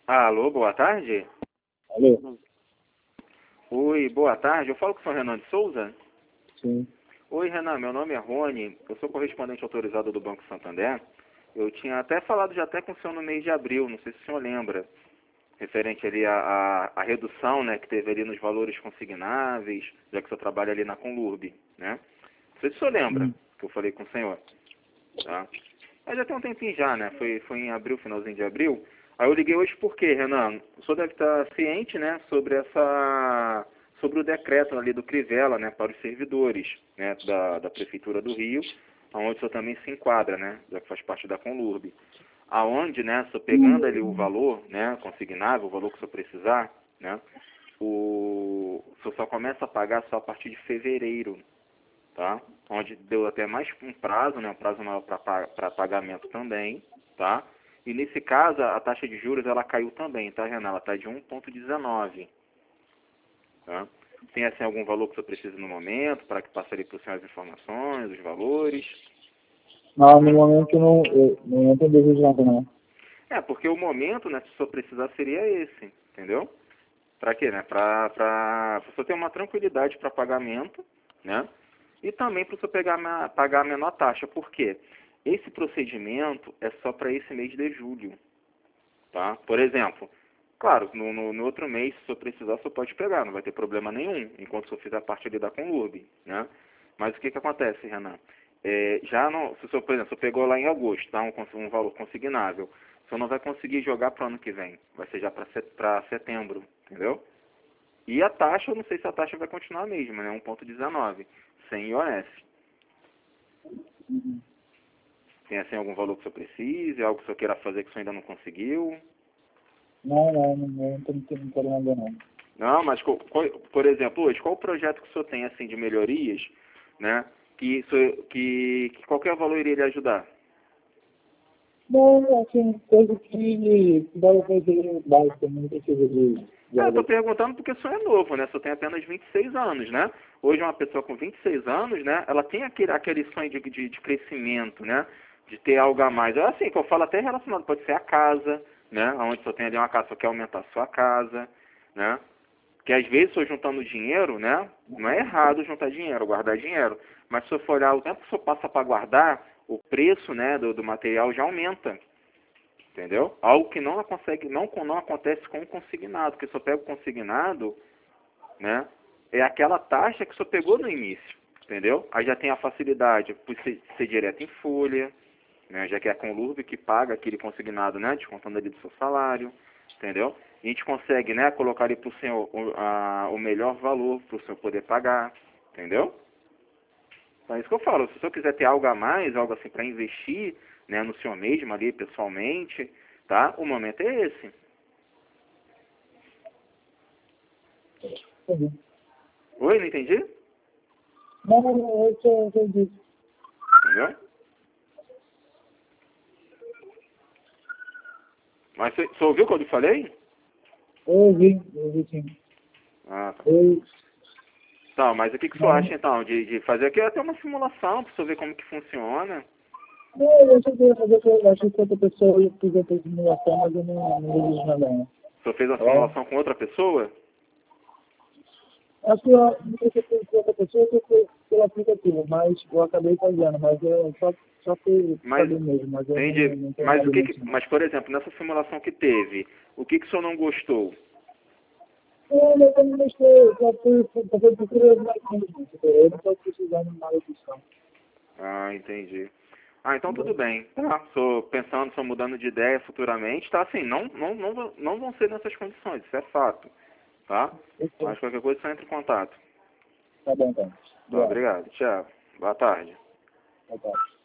Alô, boa tarde? Alô? Oi, boa tarde. Eu falo com o senhor Renan de Souza? Sim. Oi, Renan, meu nome é Rony. Eu sou correspondente autorizado do Banco Santander. Eu tinha até falado já até com o senhor no mês de abril, não sei se o senhor lembra, referente ali à redução, né, que teve ali nos valores consignáveis, já que o senhor trabalha ali na Conlurb, né? Não sei se o senhor lembra que eu falei com o senhor, tá? Mas já tem um tempinho já, né? Foi em abril, finalzinho de abril. Aí eu liguei hoje por quê, Renan? O senhor deve estar ciente, né, sobre o decreto ali do Crivella, né, para os servidores, né, da Prefeitura do Rio, aonde o senhor também se enquadra, né, já que faz parte da Conlurb. Aonde, né, o senhor pegando ali o valor, né, consignável, o valor que o senhor precisar, né, o senhor só começa a pagar só a partir de fevereiro, tá? Onde deu até mais um prazo, né, um prazo maior para pagamento também, tá? E nesse caso, a taxa de juros, ela caiu também, tá, Renan? Ela está de 1,19, tá? Tem, assim, algum valor que você precisa no momento, para que passe ali para o senhor as informações, os valores? Não, no momento não, no momento eu desejo nada não. É, porque o momento, né, se o senhor precisar, seria esse, entendeu? Para quê, né? Para o senhor ter uma tranquilidade para pagamento, né? E também para o senhor pagar a menor taxa. Por quê? Esse procedimento é só para esse mês de julho, tá? Por exemplo, claro, no outro mês, se o senhor precisar, o senhor pode pegar, não vai ter problema nenhum, enquanto o senhor fizer parte ali da Conlurb, né? Mas o que acontece, Renan? Já não, se o senhor, por exemplo, o senhor pegou lá em agosto, tá? Um valor consignável, o senhor não vai conseguir jogar para o ano que vem, vai ser já para setembro, entendeu? E a taxa, eu não sei se a taxa vai continuar a mesma, né? 1,19, sem IOS. Tem assim algum valor que o senhor precise, algo que o senhor queira fazer que o senhor ainda não conseguiu? Não quero nada não. Não, mas por exemplo, hoje, qual o projeto que o senhor tem assim de melhorias, né? Que qualquer valor iria lhe ajudar? Não, assim, coisa que dá pra fazer básica, não precisa de Eu estou algo. perguntando porque o senhor é novo, né? O senhor tem apenas 26 anos, né? Hoje uma pessoa com 26 anos, né? Ela tem aquele sonho de crescimento, né? De ter algo a mais. É assim, que eu falo até relacionado, pode ser a casa, né? Onde o senhor tem ali uma casa, só quer aumentar a sua casa, né? Que às vezes, se eu juntando dinheiro, né? Não é errado juntar dinheiro, guardar dinheiro. Mas se eu for olhar o tempo que o senhor passa para guardar, o preço, né, do material já aumenta. Entendeu? Algo que não acontece com o consignado. Porque se eu pego o consignado, né? É aquela taxa que o senhor pegou no início. Entendeu? Aí já tem a facilidade por ser direto em folha, né? Já que é a Conlurb que paga aquele consignado, né? Descontando ali do seu salário. Entendeu? E a gente consegue, né, colocar ali para o senhor o melhor valor para o senhor poder pagar. Entendeu? Então é isso que eu falo. Se o senhor quiser ter algo a mais, algo assim para investir, né, no senhor mesmo ali, pessoalmente, tá? O momento é esse. Entendi. Oi, não entendi? Não, eu disse. Entendeu? Mas você ouviu o que eu lhe falei? Eu ouvi sim. Ah, tá. Eu, Tá, mas o que o senhor não, acha então de fazer aqui até uma simulação para o senhor ver como que funciona? não, eu cheguei a fazer, eu acho que outra pessoa ia fazer a simulação, mas eu não desejo nada não. O senhor fez a Tá bom? simulação com outra pessoa? Acho que eu não sei se foi outra pessoa ou se foi pelo aplicativo, mas eu acabei fazendo, mas eu só fui Mas, saber mesmo, mas eu entendi. não tenho Mas nada nisso não. mas por exemplo, nessa simulação que teve, o que o senhor não gostou? Eu também não estou, só fui fazer procura mais mesmo, eu não estou precisando de nada disso não. Ah, entendi. Ah, então tudo Entendeu? bem. Tá. Sou pensando, sou mudando de ideia futuramente, tá? Assim, não vão ser nessas condições, isso é fato, tá? Ok. Mas qualquer coisa só entre em contato. Tá bom então. Tá, Obrigado. obrigado. Tchau. Boa tarde. Boa tarde.